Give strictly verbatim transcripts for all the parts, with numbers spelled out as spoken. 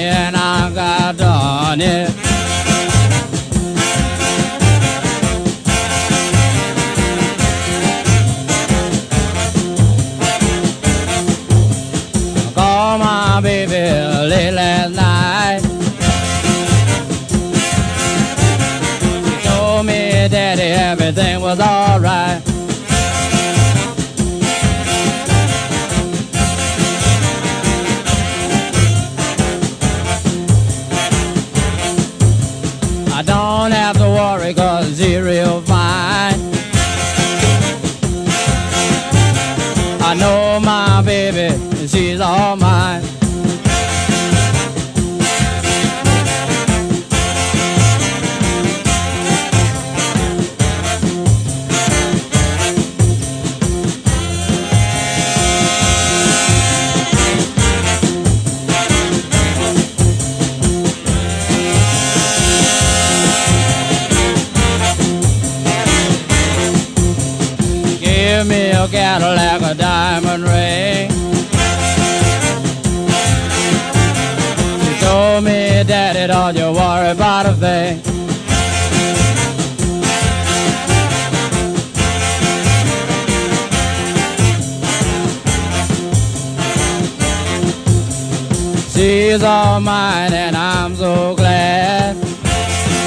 and I got done it. I called my baby late last night. She told me, Daddy, everything was alright. I don't have to worry 'cause she's real fine. I know my baby, she's all mine. Give me a Cadillac, a diamond ring. She told me, Daddy, don't you worry about a thing. She's all mine and I'm so glad.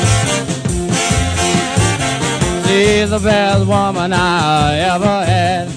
She's the best woman I ever had.